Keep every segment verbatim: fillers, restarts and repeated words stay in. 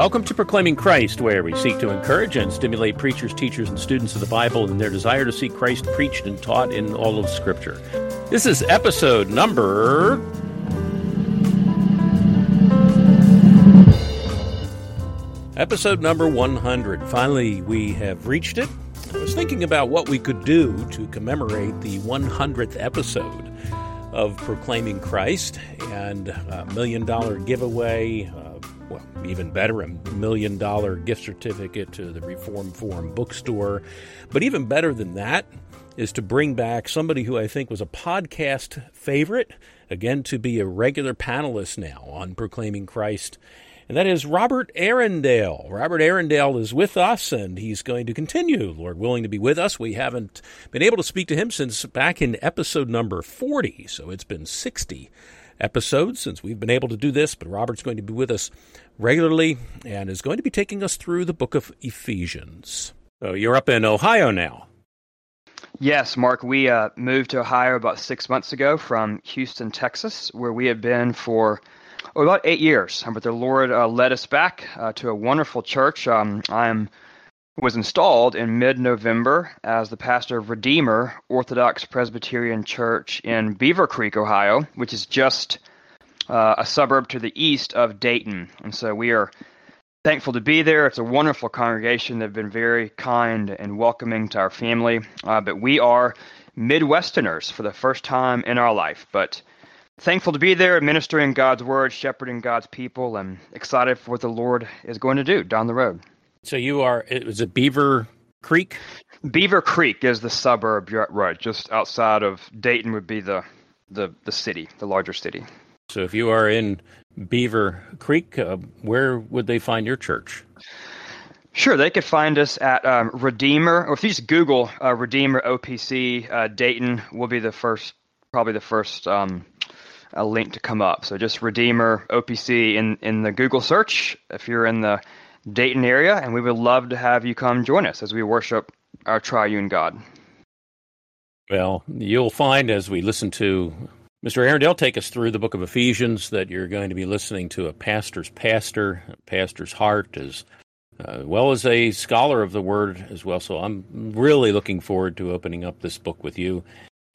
Welcome to Proclaiming Christ, where we seek to encourage and stimulate preachers, teachers, and students of the Bible in their desire to see Christ preached and taught in all of Scripture. This is episode number... Episode number one hundred. Finally, we have reached it. I was thinking about what we could do to commemorate the one hundredth episode of Proclaiming Christ, and a million dollar giveaway, uh, well, even better, a million dollar gift certificate to the Reformed Forum bookstore. But even better than that is to bring back somebody who I think was a podcast favorite, again, to be a regular panelist now on Proclaiming Christ. And that is Robert Arundale. Robert Arundale is with us, and he's going to continue, Lord willing, to be with us. We haven't been able to speak to him since back in episode number forty, so it's been sixty episodes since we've been able to do this, but Robert's going to be with us regularly and is going to be taking us through the book of Ephesians. So you're up in Ohio now. Yes, Mark, we uh, moved to Ohio about six months ago from Houston, Texas, where we had been for Oh, about eight years, but the Lord uh, led us back uh, to a wonderful church. Um, I am, was installed in mid-November as the pastor of Redeemer Orthodox Presbyterian Church in Beaver Creek, Ohio, which is just uh, a suburb to the east of Dayton. And so we are thankful to be there. It's a wonderful congregation. They've been very kind and welcoming to our family. Uh, but we are Midwesterners for the first time in our life. But thankful to be there, ministering God's word, shepherding God's people, and excited for what the Lord is going to do down the road. So you are, is it Beaver Creek? Beaver Creek is the suburb, you're right, just outside of Dayton would be the, the, the city, the larger city. So if you are in Beaver Creek, uh, where would they find your church? Sure, they could find us at um, Redeemer, or if you just Google uh, Redeemer O P C uh, Dayton, will be the first, probably the first um a link to come up. So just Redeemer O P C in, in the Google search if you're in the Dayton area, and we would love to have you come join us as we worship our triune God. Well, you'll find as we listen to Mister Arundale take us through the book of Ephesians that you're going to be listening to a pastor's pastor, a pastor's heart, as uh, well as a scholar of the word as well. So I'm really looking forward to opening up this book with you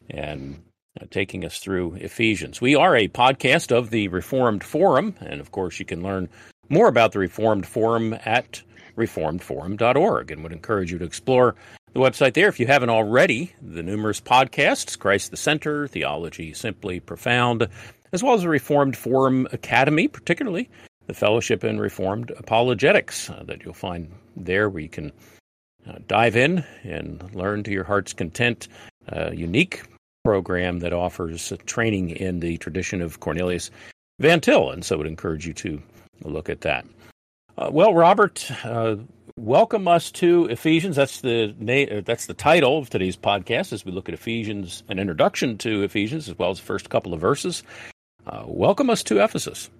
and Uh, taking us through Ephesians. We are a podcast of the Reformed Forum, and of course you can learn more about the Reformed Forum at reformed forum dot org, and would encourage you to explore the website there if you haven't already. The numerous podcasts, Christ the Center, Theology Simply Profound, as well as the Reformed Forum Academy, particularly the Fellowship in Reformed Apologetics uh, that you'll find there, where you can uh, dive in and learn to your heart's content, uh, unique program that offers training in the tradition of Cornelius Van Til, and so I would encourage you to look at that. Uh, well, Robert, uh, welcome us to Ephesians. That's the na- that's the title of today's podcast as we look at Ephesians, an introduction to Ephesians, as well as the first couple of verses. Uh, welcome us to Ephesus.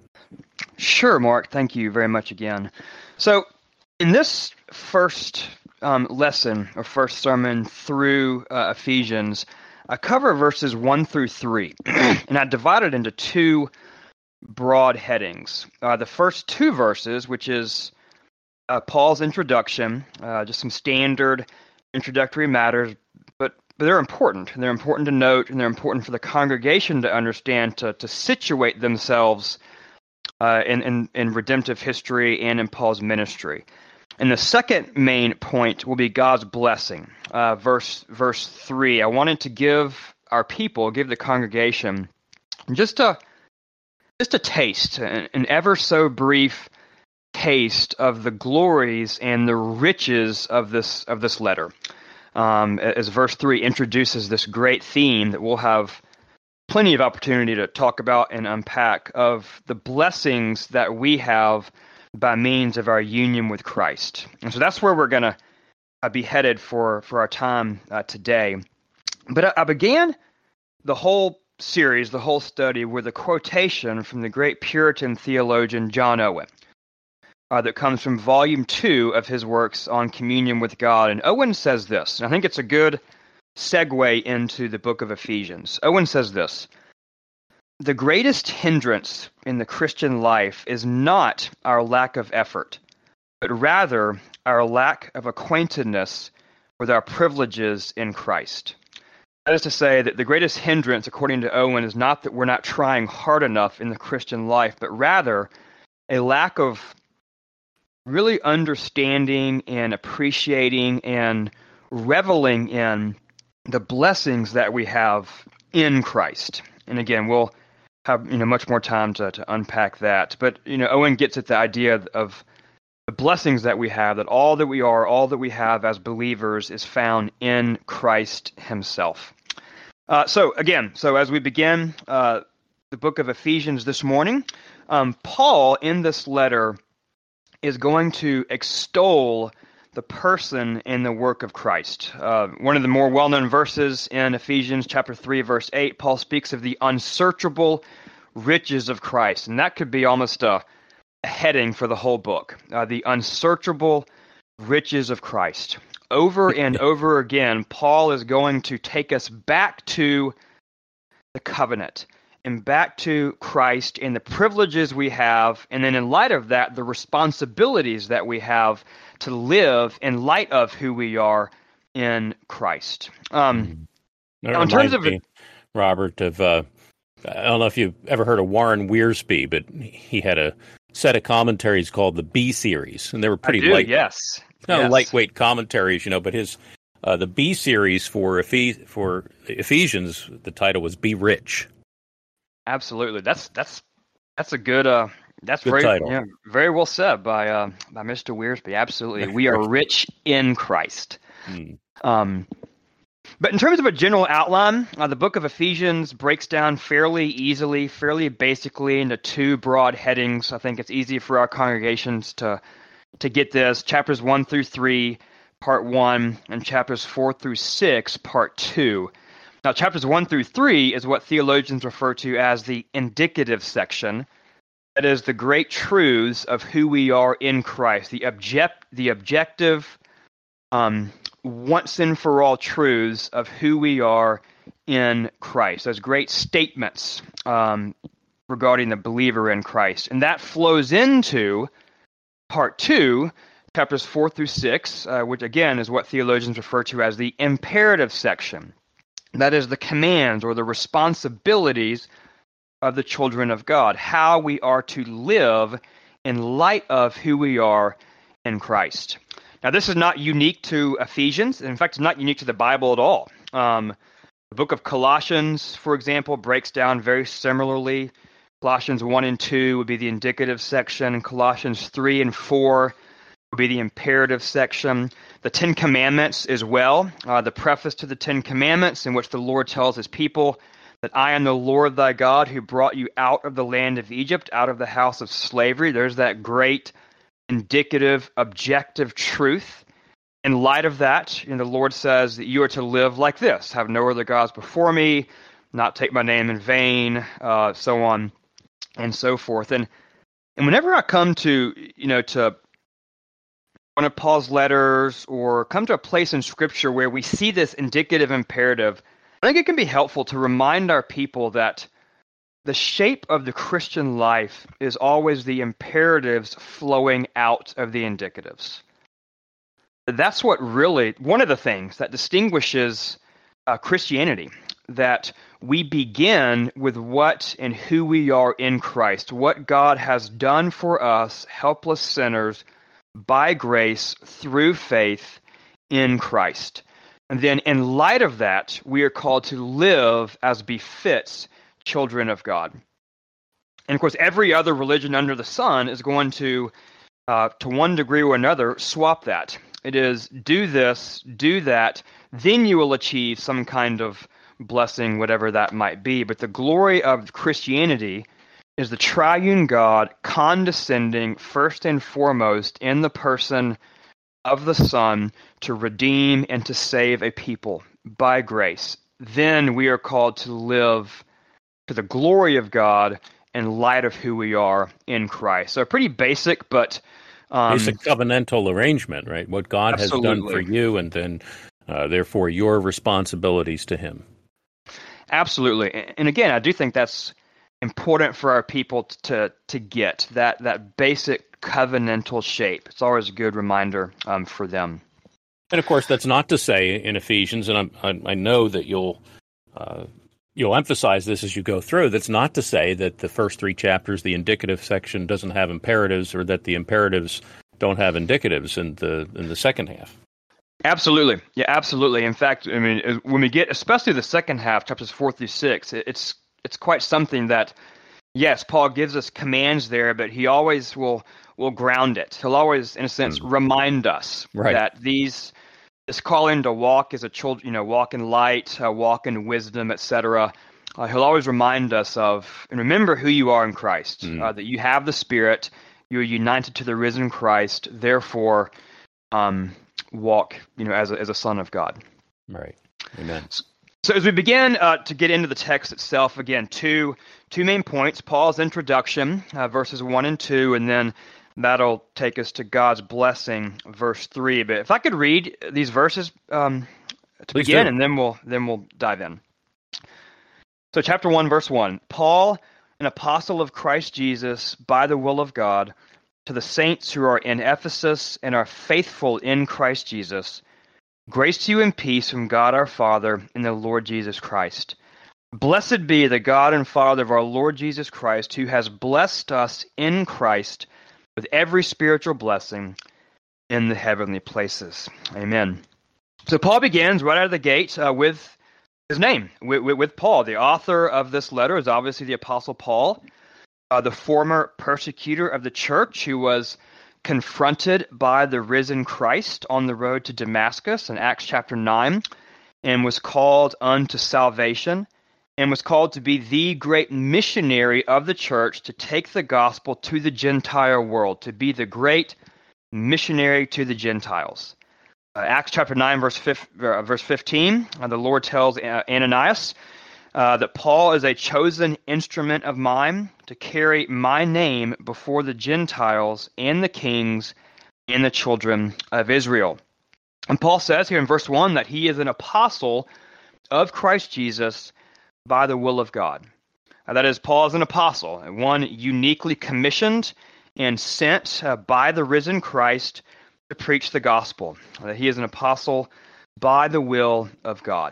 Sure, Mark. Thank you very much again. So, in this first um, lesson, or first sermon through uh, Ephesians, I cover verses one through three, and I divide it into two broad headings. Uh, the first two verses, which is uh, Paul's introduction, uh, just some standard introductory matters, but, but they're important. They're important to note, and they're important for the congregation to understand, to, to situate themselves uh, in, in, in redemptive history and in Paul's ministry. And the second main point will be God's blessing. Uh, verse verse three. I wanted to give our people, give the congregation, just a just a taste, an, an ever so brief taste of the glories and the riches of this of this letter. Um, as verse three introduces this great theme that we'll have plenty of opportunity to talk about and unpack, of the blessings that we have by means of our union with Christ. And so that's where we're going to uh, be headed for, for our time uh, today. But I, I began the whole series, the whole study, with a quotation from the great Puritan theologian John Owen uh, that comes from volume two of his works on communion with God. And Owen says this, and I think it's a good segue into the book of Ephesians. Owen says this: the greatest hindrance in the Christian life is not our lack of effort, but rather our lack of acquaintedness with our privileges in Christ. That is to say that the greatest hindrance, according to Owen, is not that we're not trying hard enough in the Christian life, but rather a lack of really understanding and appreciating and reveling in the blessings that we have in Christ. And again, we'll have you know much more time to, to unpack that. But you know, Owen gets at the idea of the blessings that we have, that all that we are, all that we have as believers is found in Christ himself. Uh, so again, so as we begin uh, the book of Ephesians this morning, um, Paul in this letter is going to extol the person and the work of Christ. Uh, one of the more well-known verses in Ephesians chapter three, verse eight, Paul speaks of the unsearchable riches of Christ. And that could be almost a, a heading for the whole book, uh, the unsearchable riches of Christ. Over and over again, Paul is going to take us back to the covenant and back to Christ and the privileges we have, and then in light of that, the responsibilities that we have to live in light of who we are in Christ. Um, that now in terms of me, Robert, of uh, I don't know if you've ever heard of Warren Wiersbe, but he had a set of commentaries called the B series, and they were pretty I do, light, yes, no, yes. lightweight commentaries, you know. But his uh, the B series for Ephes- for Ephesians, the title was "Be Rich." Absolutely, that's that's that's a good uh, that's good very title. Yeah, very well said by uh, by Mister Wiersbe. Absolutely, we are rich in Christ. Hmm. Um, but in terms of a general outline, uh, the book of Ephesians breaks down fairly easily, fairly basically into two broad headings. I think it's easy for our congregations to to get this: chapters one through three, part one, and chapters four through six, part two. Now, chapters one through three is what theologians refer to as the indicative section. That is the great truths of who we are in Christ, the object, the objective, um, once and for all truths of who we are in Christ. Those great statements um, regarding the believer in Christ. And that flows into part two, chapters four through six, uh, which again is what theologians refer to as the imperative section. That is the commands or the responsibilities of the children of God, how we are to live in light of who we are in Christ. Now, this is not unique to Ephesians. In fact, it's not unique to the Bible at all. Um, the book of Colossians, for example, breaks down very similarly. Colossians one and two would be the indicative section, and Colossians three and four would be the imperative section. The Ten Commandments as well, uh, the preface to the Ten Commandments in which the Lord tells his people that I am the Lord thy God who brought you out of the land of Egypt, out of the house of slavery. There's that great indicative, objective truth. In light of that, you know, the Lord says that you are to live like this: have no other gods before me, not take my name in vain, uh, so on and so forth. And and whenever I come to, you know, to one of Paul's letters or come to a place in Scripture where we see this indicative imperative, I think it can be helpful to remind our people that the shape of the Christian life is always the imperatives flowing out of the indicatives. That's what really, one of the things that distinguishes uh, Christianity, that we begin with what and who we are in Christ, what God has done for us, helpless sinners, by grace through faith in Christ. And then in light of that, we are called to live as befits children of God. And of course, every other religion under the sun is going to, uh, to one degree or another, swap that. It is do this, do that, then you will achieve some kind of blessing, whatever that might be. But the glory of Christianity is the triune God condescending first and foremost in the person of the Son to redeem and to save a people by grace. Then we are called to live to the glory of God in light of who we are in Christ. So pretty basic, but um, basic covenantal arrangement, right? What God absolutely. has done for you, and then uh, therefore your responsibilities to Him. Absolutely. And again, I do think that's important for our people to to get that that basic covenantal shape. It's always a good reminder um, for them. And of course, that's not to say in Ephesians, and I'm, I, I know that you'll uh, you'll emphasize this as you go through. That's not to say that the first three chapters, the indicative section, doesn't have imperatives, or that the imperatives don't have indicatives in the in the second half. Absolutely, yeah, absolutely. In fact, I mean, when we get, especially the second half, chapters four through six, it's it's quite something that, yes, Paul gives us commands there, but he always will will ground it. He'll always, in a sense, mm. remind us right. that these this calling to walk as a child, you know, walk in light, uh, walk in wisdom, et cetera. Uh, he'll always remind us of, and remember who you are in Christ, mm. uh, that you have the Spirit, you're united to the risen Christ, therefore, um, walk, you know, as a, as a son of God. Right. Amen. So, so as we begin uh, to get into the text itself, again, two two main points: Paul's introduction, uh, verses one and two, and then that'll take us to God's blessing, verse three. But if I could read these verses um, to Please begin, do. and then we'll then we'll dive in. So, chapter one, verse one: Paul, an apostle of Christ Jesus, by the will of God, to the saints who are in Ephesus and are faithful in Christ Jesus, grace to you and peace from God our Father and the Lord Jesus Christ. Blessed be the God and Father of our Lord Jesus Christ, who has blessed us in Christ with every spiritual blessing in the heavenly places. Amen. So Paul begins right out of the gate uh, with his name, with, with, with Paul. The author of this letter is obviously the Apostle Paul, uh, the former persecutor of the church who was confronted by the risen Christ on the road to Damascus in Acts chapter nine, and was called unto salvation, and was called to be the great missionary of the church to take the gospel to the Gentile world, to be the great missionary to the Gentiles. Uh, Acts chapter nine, verse, uh, verse fifteen, uh, the Lord tells uh, Ananias uh, that Paul is a chosen instrument of mine to carry my name before the Gentiles and the kings and the children of Israel. And Paul says here in verse one that he is an apostle of Christ Jesus by the will of God. Uh, that is, Paul is an apostle, one uniquely commissioned and sent uh, by the risen Christ to preach the gospel. That he is an apostle by the will of God.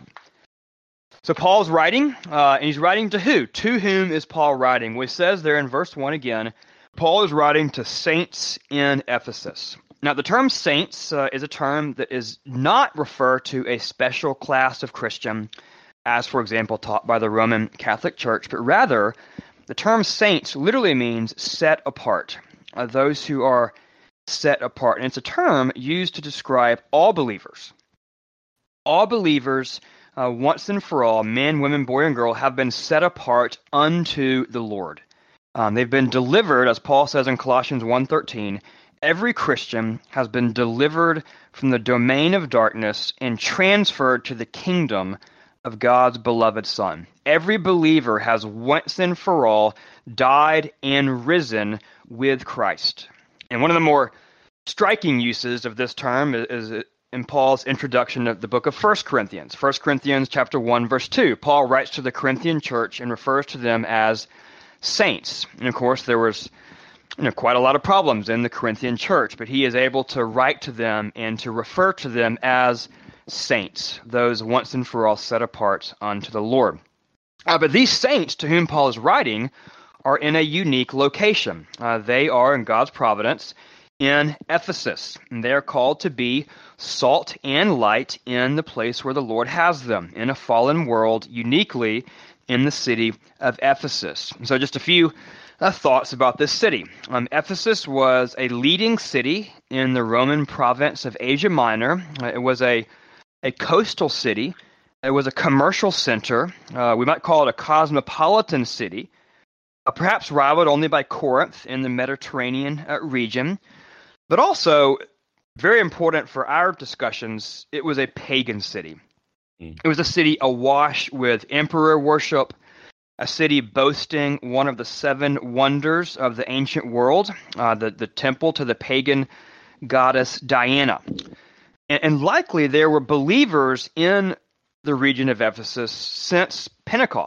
So Paul's writing, uh, and he's writing to who? To whom is Paul writing? Well, he says there in verse one again, Paul is writing to saints in Ephesus. Now, the term saints uh, is a term that is not refer to a special class of Christian, as, for example, taught by the Roman Catholic Church, but rather, the term saints literally means set apart, uh, those who are set apart. And it's a term used to describe all believers. All believers, uh, once and for all, men, women, boy, and girl, have been set apart unto the Lord. Um, they've been delivered, as Paul says in Colossians one thirteen, every Christian has been delivered from the domain of darkness and transferred to the kingdom of God's beloved Son. Every believer has once and for all died and risen with Christ. And one of the more striking uses of this term is, is in Paul's introduction of the book of First Corinthians. First Corinthians chapter one, verse two. Paul writes to the Corinthian church and refers to them as saints. And of course, there was you know, quite a lot of problems in the Corinthian church, but he is able to write to them and to refer to them as saints, those once and for all set apart unto the Lord. Uh, but these saints to whom Paul is writing are in a unique location. Uh, they are, in God's providence, in Ephesus. And they are called to be salt and light in the place where the Lord has them, in a fallen world, uniquely in the city of Ephesus. And so just a few uh, thoughts about this city. Um, Ephesus was a leading city in the Roman province of Asia Minor. Uh, it was a, a coastal city. It was a commercial center. Uh, we might call it a cosmopolitan city, uh, perhaps rivaled only by Corinth in the Mediterranean uh, region. But also, very important for our discussions, it was a pagan city. Mm. It was a city awash with emperor worship, a city boasting one of the seven wonders of the ancient world, uh, the, the temple to the pagan goddess Diana. And, and likely there were believers in the region of Ephesus since Pentecost.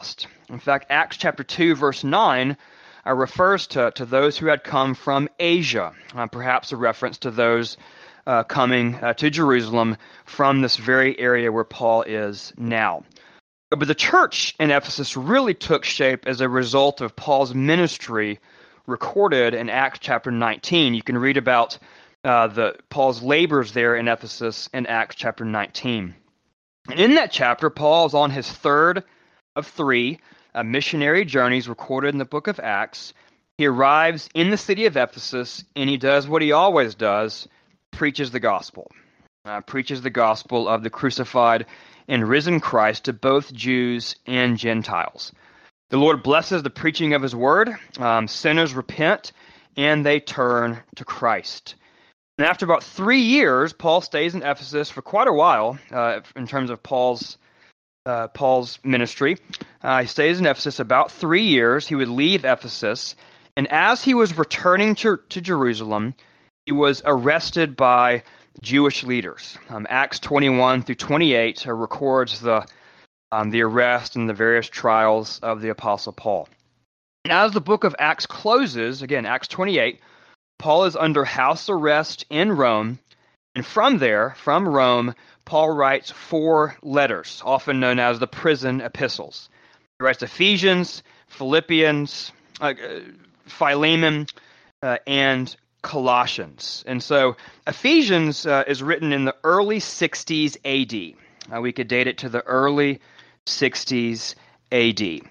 In fact, Acts chapter two, verse nine, uh, refers to, to those who had come from Asia, uh, perhaps a reference to those uh, coming uh, to Jerusalem from this very area where Paul is now. But the church in Ephesus really took shape as a result of Paul's ministry recorded in Acts chapter nineteen. You can read about uh, the Paul's labors there in Ephesus in Acts chapter nineteen. And in that chapter, Paul is on his third of three uh, missionary journeys recorded in the book of Acts. He arrives in the city of Ephesus, and he does what he always does, preaches the gospel. Uh, preaches the gospel of the crucified and risen Christ to both Jews and Gentiles. The Lord blesses the preaching of his word. Um, sinners repent, and they turn to Christ. And after about three years, Paul stays in Ephesus for quite a while uh, in terms of Paul's uh, Paul's ministry. Uh, he stays in Ephesus about three years. He would leave Ephesus, and as he was returning to, to Jerusalem, he was arrested by Jewish leaders. Um, Acts twenty-one through twenty-eight uh, records the um, the arrest and the various trials of the Apostle Paul. And as the book of Acts closes, again, Acts twenty-eight, Paul is under house arrest in Rome, and from there, from Rome, Paul writes four letters, often known as the prison epistles. He writes Ephesians, Philippians, uh, Philemon, uh, and Colossians. And so Ephesians uh, is written in the early sixties A D. Uh, we could date it to the early sixties A D.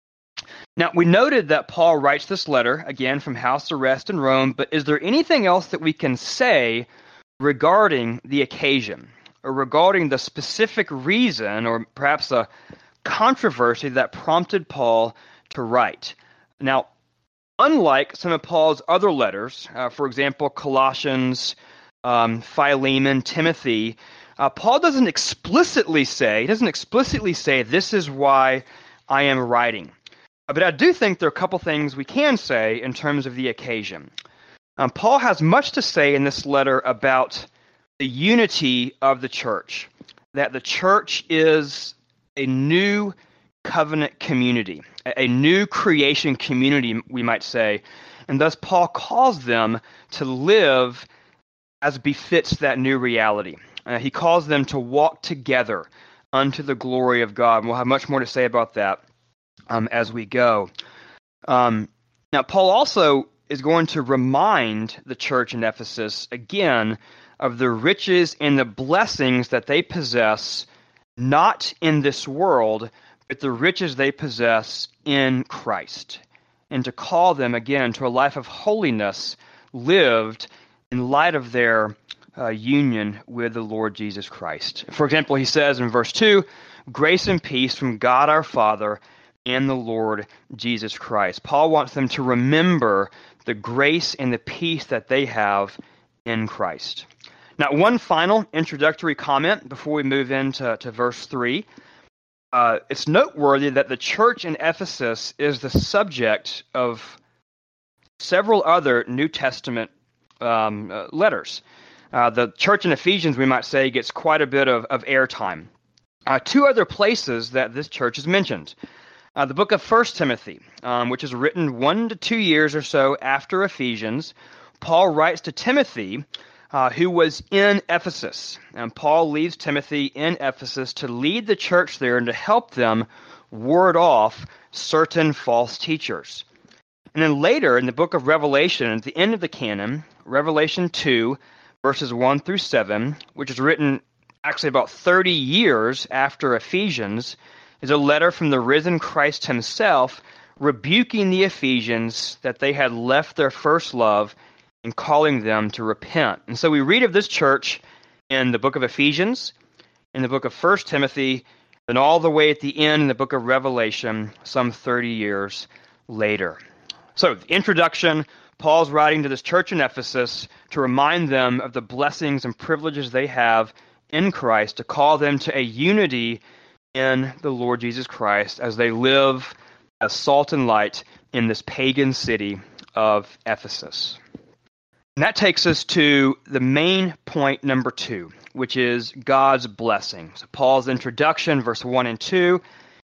Now, we noted that Paul writes this letter, again, from house arrest in Rome, but is there anything else that we can say regarding the occasion, or regarding the specific reason, or perhaps a controversy that prompted Paul to write? Now, unlike some of Paul's other letters, uh, for example, Colossians, um, Philemon, Timothy, uh, Paul doesn't explicitly say, he doesn't explicitly say, this is why I am writing. But I do think there are a couple things we can say in terms of the occasion. Um, Paul has much to say in this letter about the unity of the church, that the church is a new covenant community, a new creation community, we might say, and thus Paul calls them to live as befits that new reality. Uh, he calls them to walk together unto the glory of God, and we'll have much more to say about that um, as we go. Um, now, Paul also is going to remind the church in Ephesus, again, of the riches and the blessings that they possess, not in this world, but the riches they possess in Christ, and to call them again to a life of holiness lived in light of their uh, union with the Lord Jesus Christ. For example, he says in verse two, grace and peace from God our Father and the Lord Jesus Christ. Paul wants them to remember the grace and the peace that they have in Christ. Now, one final introductory comment before we move into to verse three. Uh, it's noteworthy that the church in Ephesus is the subject of several other New Testament um, uh, letters. Uh, the church in Ephesians, we might say, gets quite a bit of, of airtime. Uh, two other places that this church is mentioned. Uh, the book of First Timothy, um, which is written one to two years or so after Ephesians, Paul writes to Timothy, Uh, who was in Ephesus. And Paul leaves Timothy in Ephesus to lead the church there and to help them ward off certain false teachers. And then later in the book of Revelation, at the end of the canon, Revelation two, verses one through seven, which is written actually about thirty years after Ephesians, is a letter from the risen Christ himself rebuking the Ephesians that they had left their first love and calling them to repent. And so we read of this church in the book of Ephesians, in the book of First Timothy, and all the way at the end in the book of Revelation, some thirty years later. So, the introduction, Paul's writing to this church in Ephesus to remind them of the blessings and privileges they have in Christ, to call them to a unity in the Lord Jesus Christ as they live as salt and light in this pagan city of Ephesus. And that takes us to the main point number two, which is God's blessing. So Paul's introduction, verse one and two,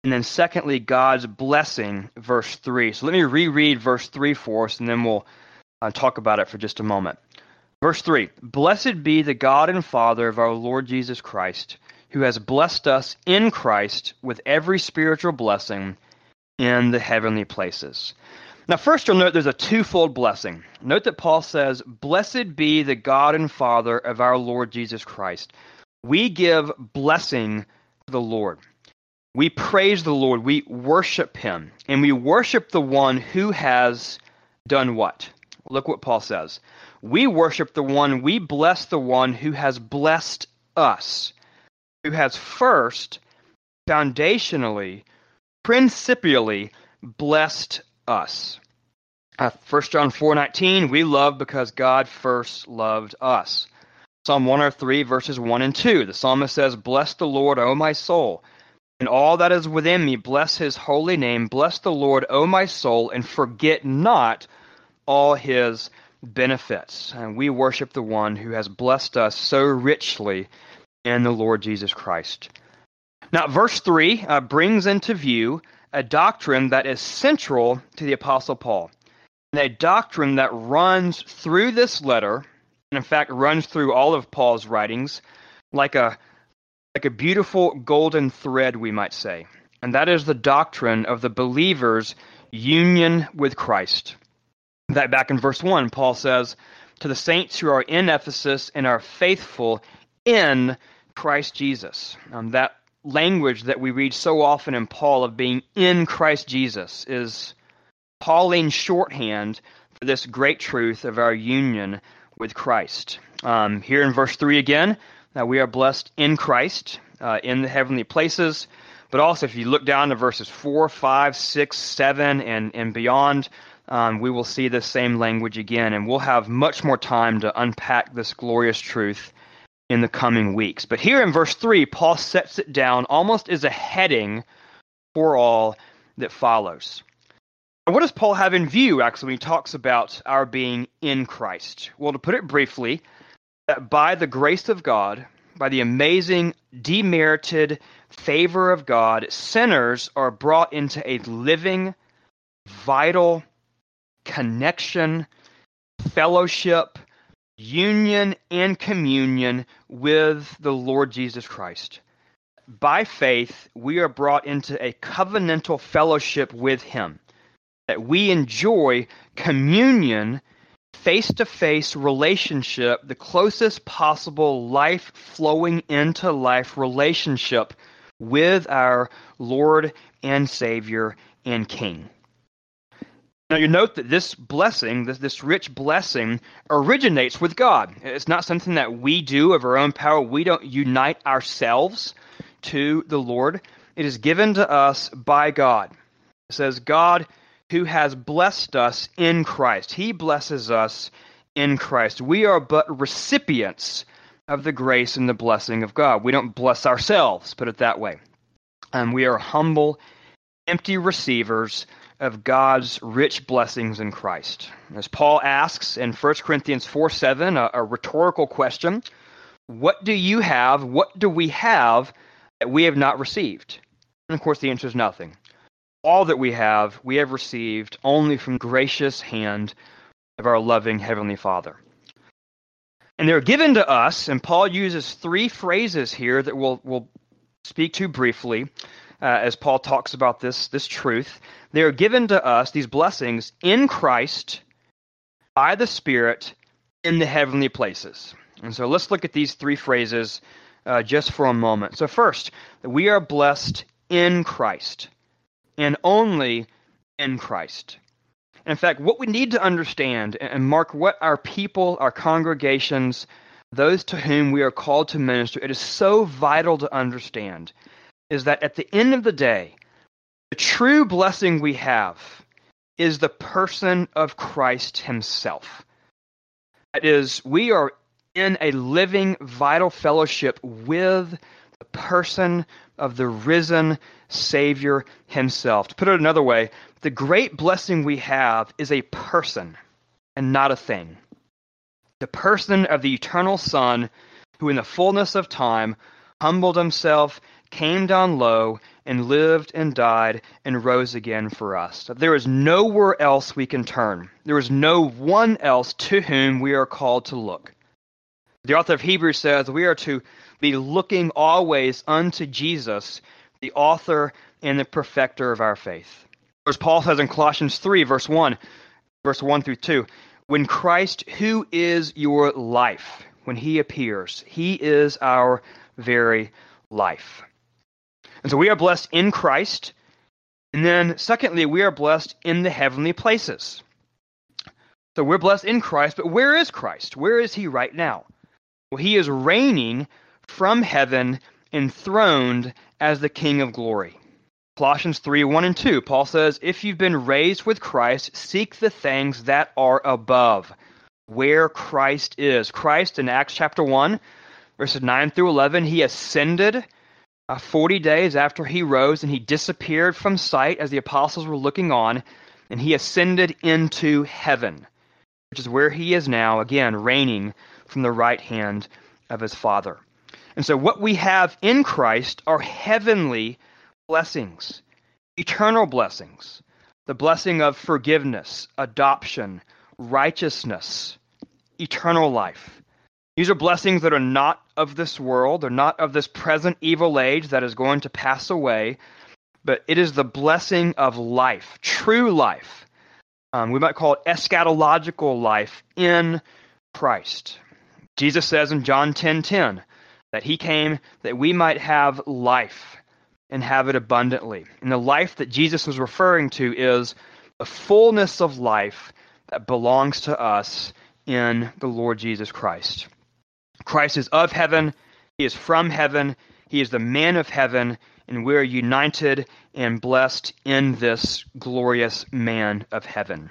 And then secondly, God's blessing, verse three. So let me reread verse three for us, and then we'll uh, talk about it for just a moment. Verse three, "Blessed be the God and Father of our Lord Jesus Christ, who has blessed us in Christ with every spiritual blessing in the heavenly places." Now, first you'll note there's a twofold blessing. Note that Paul says, "Blessed be the God and Father of our Lord Jesus Christ." We give blessing to the Lord. We praise the Lord. We worship him. And we worship the one who has done what? Look what Paul says. We worship the one, we bless the one who has blessed us, who has first, foundationally, principially blessed us. Uh, First John four nineteen, we love because God first loved us. Psalm one oh three, verses one and two, the psalmist says, "Bless the Lord, O my soul, and all that is within me, bless his holy name. Bless the Lord, O my soul, and forget not all his benefits." And we worship the one who has blessed us so richly in the Lord Jesus Christ. Now, verse three uh, brings into view a doctrine that is central to the Apostle Paul, and a doctrine that runs through this letter, and in fact runs through all of Paul's writings, like a like a beautiful golden thread, we might say. And that is the doctrine of the believer's union with Christ. That back in verse one, Paul says, "To the saints who are in Ephesus and are faithful in Christ Jesus." Um, that language that we read so often in Paul of being in Christ Jesus is Pauline shorthand for this great truth of our union with Christ. Um, here in verse three again, that we are blessed in Christ, uh, in the heavenly places. But also, if you look down to verses four, five, six, seven, and, and beyond, um, we will see the same language again. And we'll have much more time to unpack this glorious truth in the coming weeks. But here in verse three, Paul sets it down almost as a heading for all that follows. And what does Paul have in view, actually, when he talks about our being in Christ? Well, to put it briefly, that by the grace of God, by the amazing, demerited favor of God, sinners are brought into a living, vital connection, fellowship, union, and communion with the Lord Jesus Christ. By faith, we are brought into a covenantal fellowship with him, that we enjoy communion, face-to-face relationship, the closest possible life-flowing into life relationship with our Lord and Savior and King. Now you note that this blessing, this, this rich blessing, originates with God. It's not something that we do of our own power. We don't unite ourselves to the Lord. It is given to us by God. It says, God who has blessed us in Christ. He blesses us in Christ. We are but recipients of the grace and the blessing of God. We don't bless ourselves, put it that way. And we are humble, empty receivers of God's rich blessings in Christ. As Paul asks in First Corinthians four seven, a, a rhetorical question, what do you have, what do we have that we have not received? And of course the answer is nothing. All that we have, we have received only from gracious hand of our loving Heavenly Father. And they're given to us, and Paul uses three phrases here that we'll, we'll speak to briefly uh, as Paul talks about this, this truth. They are given to us, these blessings, in Christ, by the Spirit, in the heavenly places. And so let's look at these three phrases uh, just for a moment. So first, we are blessed in Christ, and only in Christ. In fact, what we need to understand, and mark what our people, our congregations, those to whom we are called to minister, it is so vital to understand, is that at the end of the day, the true blessing we have is the person of Christ himself. That is, we are in a living, vital fellowship with the person of the risen Savior himself. To put it another way, the great blessing we have is a person and not a thing. The person of the eternal Son, who in the fullness of time humbled himself, came down low, and lived and died and rose again for us. There is nowhere else we can turn. There is no one else to whom we are called to look. The author of Hebrews says we are to be looking always unto Jesus, the author and the perfecter of our faith. As Paul says in Colossians three, verse one, verse one through two, when Christ, who is your life, when he appears, he is our very life. And so we are blessed in Christ. And then secondly, we are blessed in the heavenly places. So we're blessed in Christ, but where is Christ? Where is he right now? Well, he is reigning from heaven, enthroned as the King of glory. Colossians three, one and two, Paul says, if you've been raised with Christ, seek the things that are above, where Christ is. Christ, in Acts chapter one, verses nine through eleven, he ascended uh, forty days after he rose, and he disappeared from sight as the apostles were looking on, and he ascended into heaven, which is where he is now, again, reigning from the right hand of his Father. And so what we have in Christ are heavenly blessings, eternal blessings, the blessing of forgiveness, adoption, righteousness, eternal life. These are blessings that are not of this world. They're not of this present evil age that is going to pass away, but it is the blessing of life, true life. Um, we might call it eschatological life in Christ. Jesus says in John ten ten that he came that we might have life and have it abundantly. And the life that Jesus was referring to is the fullness of life that belongs to us in the Lord Jesus Christ. Christ is of heaven, he is from heaven, he is the man of heaven, and we're united and blessed in this glorious man of heaven.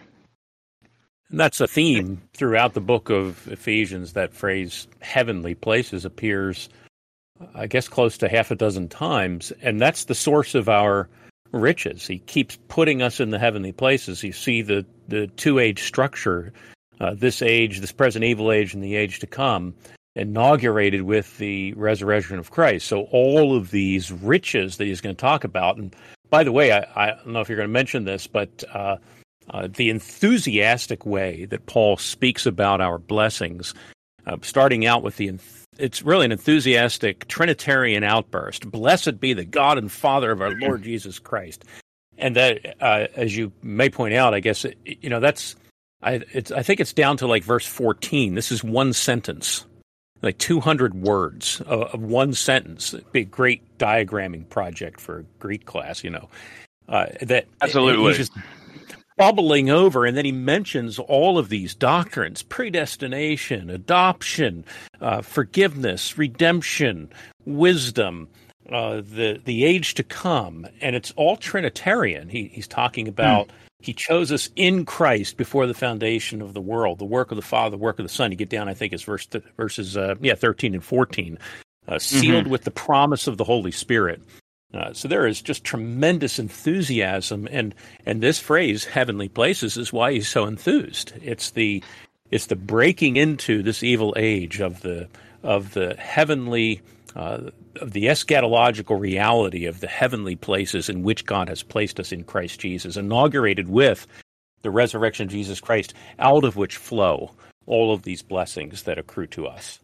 And that's a theme throughout the book of Ephesians. That phrase, heavenly places, appears, I guess, close to half a dozen times, and that's the source of our riches. He keeps putting us in the heavenly places. You see the, the two-age structure, uh, this age, this present evil age, and the age to come, inaugurated with the resurrection of Christ. So all of these riches that he's going to talk about, and by the way, I, I don't know if you're going to mention this, but uh, uh, the enthusiastic way that Paul speaks about our blessings, uh, starting out with the enthusiastic, it's really an enthusiastic Trinitarian outburst. Blessed be the God and Father of our Lord Jesus Christ. And that, uh, as you may point out, I guess, it, you know, that's, I, it's, I think it's down to like verse fourteen. This is one sentence, like two hundred words of, of one sentence. It'd be a great diagramming project for a Greek class, you know. Uh, that Absolutely. He's just bubbling over, and then he mentions all of these doctrines: predestination, adoption, uh, forgiveness, redemption, wisdom, uh, the the age to come, and it's all Trinitarian. He, he's talking about mm. he chose us in Christ before the foundation of the world, the work of the Father, the work of the Son. You get down, I think it's verse th- verses uh, yeah thirteen and fourteen, uh, sealed mm-hmm. with the promise of the Holy Spirit. Uh, so there is just tremendous enthusiasm, and, and this phrase "heavenly places" is why he's so enthused. It's the it's the breaking into this evil age of the of the heavenly uh, of the eschatological reality of the heavenly places in which God has placed us in Christ Jesus, inaugurated with the resurrection of Jesus Christ, out of which flow all of these blessings that accrue to us.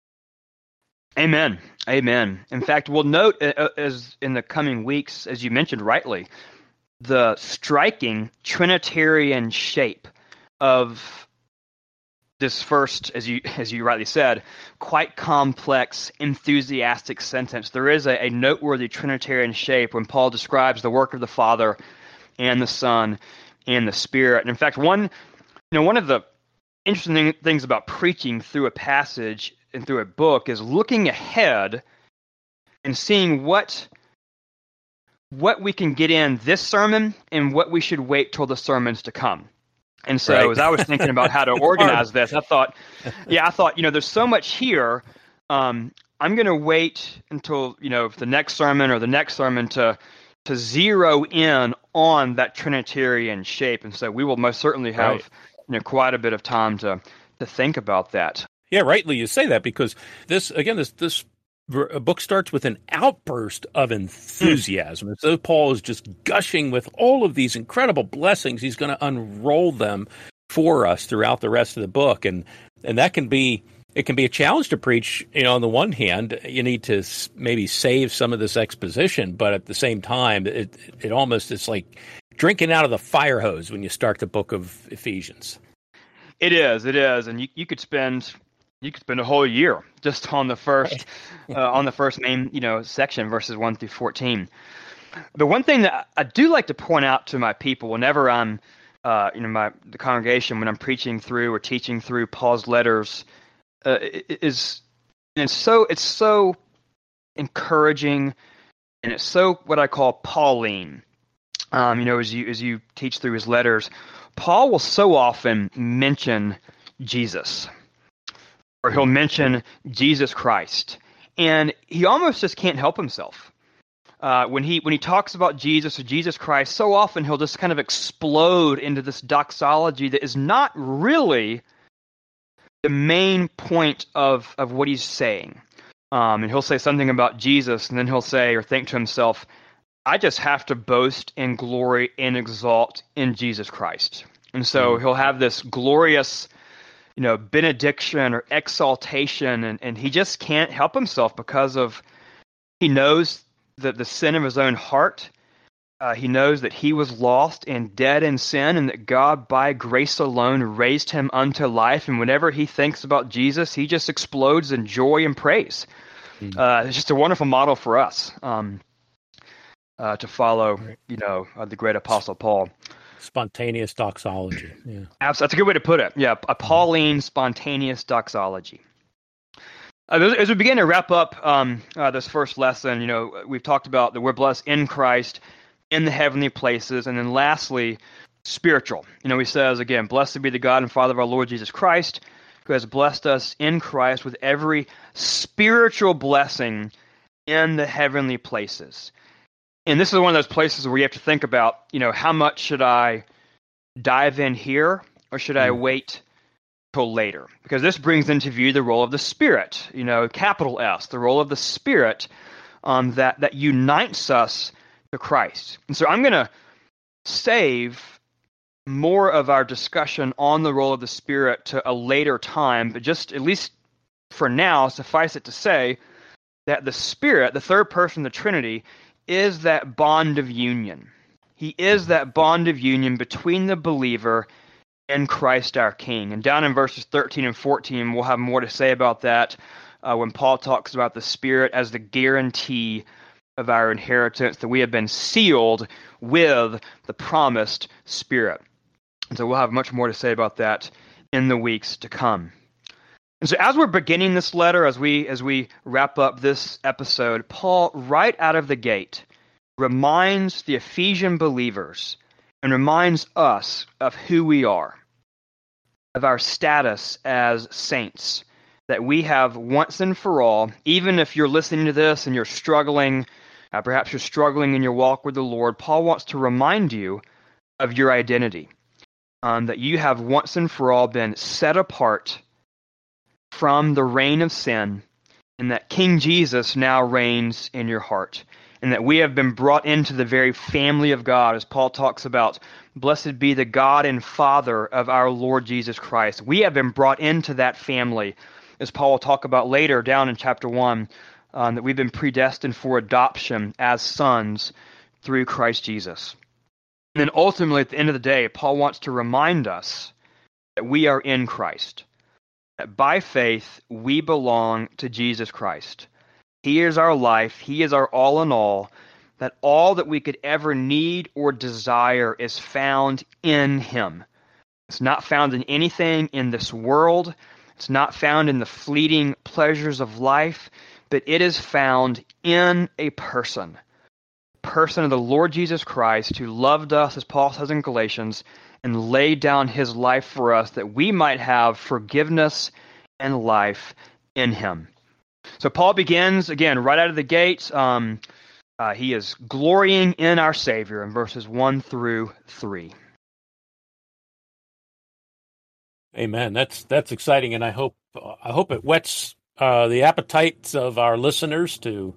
Amen. Amen. In fact, we'll note uh, as in the coming weeks, as you mentioned rightly, the striking Trinitarian shape of this first, as you as you rightly said, quite complex, enthusiastic sentence. There is a, a noteworthy Trinitarian shape when Paul describes the work of the Father and the Son and the Spirit. And in fact, one you know one of the interesting things about preaching through a passage and through a book is looking ahead and seeing what what we can get in this sermon and what we should wait till the sermons to come. And so right. as I was thinking about how to organize this, I thought, yeah, I thought, you know, there's so much here. Um, I'm going to wait until, you know, the next sermon or the next sermon to to zero in on that Trinitarian shape. And so we will most certainly have right. you know, quite a bit of time to to think about that. Yeah, rightly you say that, because this, again, this this a book starts with an outburst of enthusiasm. And so Paul is just gushing with all of these incredible blessings. He's going to unroll them for us throughout the rest of the book. And and that can be, it can be a challenge to preach. You know, on the one hand, you need to maybe save some of this exposition, but at the same time, it it almost is like drinking out of the fire hose when you start the book of Ephesians. It is, it is. And you, you could spend... You could spend a whole year just on the first, uh, on the first main, you know, section, verses one through fourteen. But one thing that I do like to point out to my people whenever I'm, uh, you know, my the congregation, when I'm preaching through or teaching through Paul's letters, uh, is and it's so it's so encouraging, and it's so what I call Pauline. Um, you know, as you as you teach through his letters, Paul will so often mention Jesus. Or he'll mention Jesus Christ, and he almost just can't help himself. Uh, when he when he talks about Jesus or Jesus Christ, so often he'll just kind of explode into this doxology that is not really the main point of, of what he's saying. Um, and he'll say something about Jesus, and then he'll say or think to himself, I just have to boast and glory and exalt in Jesus Christ. And so mm-hmm. he'll have this glorious, you know, benediction or exaltation, and, and he just can't help himself because of, he knows that the sin of his own heart, uh, he knows that he was lost and dead in sin, and that God by grace alone raised him unto life, and whenever he thinks about Jesus, he just explodes in joy and praise. Mm-hmm. Uh, it's just a wonderful model for us um, uh, to follow, you know, uh, the great Apostle Paul. Spontaneous doxology. Yeah, absolutely. That's a good way to put it. Yeah, a Pauline spontaneous doxology. Uh, as we begin to wrap up um, uh, this first lesson, you know, we've talked about that we're blessed in Christ, in the heavenly places, and then lastly, spiritual. You know, he says again, "Blessed be the God and Father of our Lord Jesus Christ, who has blessed us in Christ with every spiritual blessing in the heavenly places." And this is one of those places where you have to think about, you know, how much should I dive in here, or should I wait till later? Because this brings into view the role of the Spirit, you know, capital S, the role of the Spirit um, that, that unites us to Christ. And so I'm going to save more of our discussion on the role of the Spirit to a later time, but just at least for now, suffice it to say that the Spirit, the third person of the Trinity, is that bond of union. He is that bond of union between the believer and Christ our King. And down in verses thirteen and fourteen, we'll have more to say about that uh, when Paul talks about the Spirit as the guarantee of our inheritance, that we have been sealed with the promised Spirit. And so we'll have much more to say about that in the weeks to come. And so as we're beginning this letter, as we as we wrap up this episode, Paul, right out of the gate, reminds the Ephesian believers and reminds us of who we are, of our status as saints, that we have once and for all, even if you're listening to this and you're struggling, uh, perhaps you're struggling in your walk with the Lord, Paul wants to remind you of your identity, um, that you have once and for all been set apart from the reign of sin, and that King Jesus now reigns in your heart, and that we have been brought into the very family of God, as Paul talks about, blessed be the God and Father of our Lord Jesus Christ. We have been brought into that family, as Paul will talk about later down in chapter one, um, that we've been predestined for adoption as sons through Christ Jesus. And then ultimately, at the end of the day, Paul wants to remind us that we are in Christ. That by faith, we belong to Jesus Christ. He is our life. He is our all in all. That all that we could ever need or desire is found in Him. It's not found in anything in this world. It's not found in the fleeting pleasures of life, but it is found in a person. The person of the Lord Jesus Christ, who loved us, as Paul says in Galatians, and laid down his life for us, that we might have forgiveness and life in him. So Paul begins, again, right out of the gate. Um, uh, he is glorying in our Savior in verses one through three. Amen. That's that's exciting, and I hope uh, I hope it whets uh, the appetites of our listeners to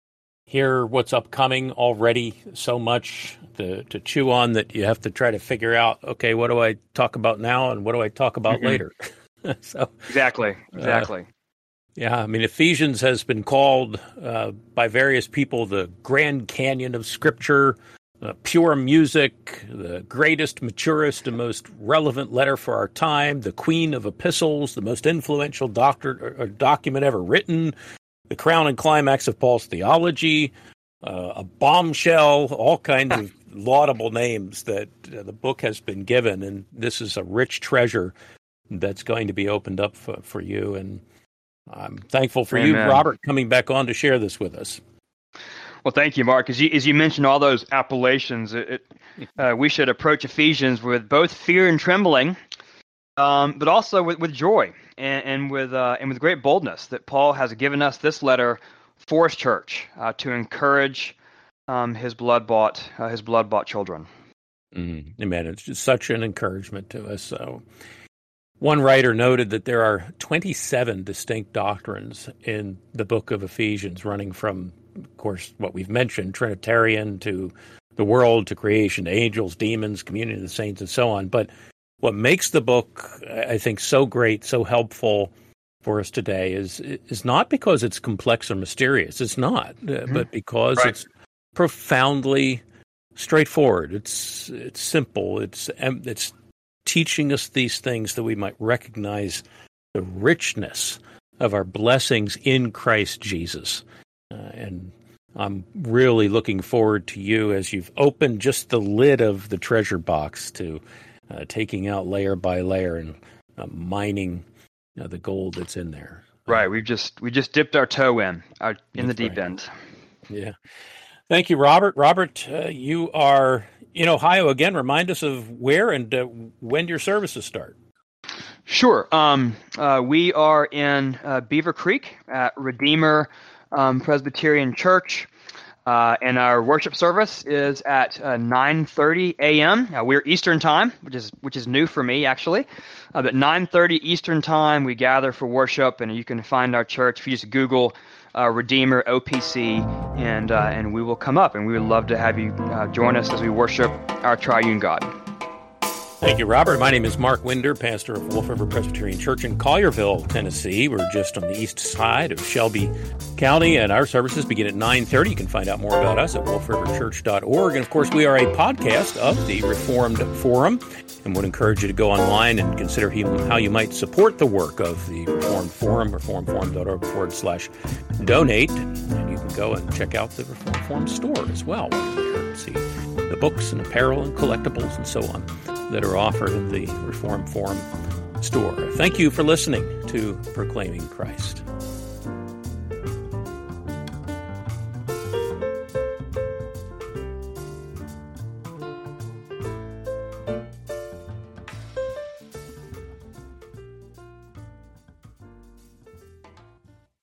hear what's upcoming already so much to, to chew on that you have to try to figure out, okay, what do I talk about now and what do I talk about mm-hmm. later? so Exactly, exactly. Uh, yeah, I mean, Ephesians has been called uh, by various people the Grand Canyon of Scripture, uh, pure music, the greatest, maturest, and most relevant letter for our time, the queen of epistles, the most influential doctor, or document ever written, the crown and climax of Paul's theology, uh, a bombshell, all kinds of laudable names that uh, the book has been given. And this is a rich treasure that's going to be opened up for, for you. And I'm thankful for Amen. you, Robert, coming back on to share this with us. Well, thank you, Mark. As you, as you mentioned all those appellations, it, it, uh, we should approach Ephesians with both fear and trembling, um, but also with, with joy and, and with uh, and with great boldness that Paul has given us this letter for his church uh, to encourage um, his blood-bought uh, his blood-bought children. Mm-hmm. Amen. It's just such an encouragement to us. So, one writer noted that there are twenty-seven distinct doctrines in the book of Ephesians, running from, of course, what we've mentioned, Trinitarian to the world, to creation, to angels, demons, community of the saints, and so on. But what makes the book, I think, so great, so helpful for us today is is not because it's complex or mysterious. It's not, mm-hmm. but because right. it's profoundly straightforward. It's it's simple. It's it's teaching us these things that we might recognize the richness of our blessings in Christ Jesus. Uh, and I'm really looking forward to you as you've opened just the lid of the treasure box to uh, taking out layer by layer and uh, mining uh, the gold that's in there. Right. We've just we just dipped our toe in our, in the deep right. end. Yeah. Thank you, Robert. Robert, uh, you are in Ohio again. Remind us of where and uh, when your services start. Sure. Um, uh, we are in uh, Beaver Creek at Redeemer um, Presbyterian Church, uh, and our worship service is at uh, nine thirty a.m. Uh, we're Eastern Time, which is which is new for me actually. Uh, but nine thirty Eastern Time, we gather for worship, and you can find our church if you just Google Uh, Redeemer O P C, and uh, and we will come up, and we would love to have you uh, join us as we worship our triune God. Thank you, Robert. My name is Mark Winder, pastor of Wolf River Presbyterian Church in Collierville, Tennessee. We're just on the east side of Shelby County, and our services begin at nine thirty. You can find out more about us at wolf river church dot org. And, of course, we are a podcast of the Reformed Forum, and would encourage you to go online and consider how you might support the work of the Reformed Forum, reformed forum dot org forward slash donate. And you can go and check out the Reformed Forum store as well. And see the books and apparel and collectibles and so on that are offered in the Reformed Forum store. Thank you for listening to Proclaiming Christ.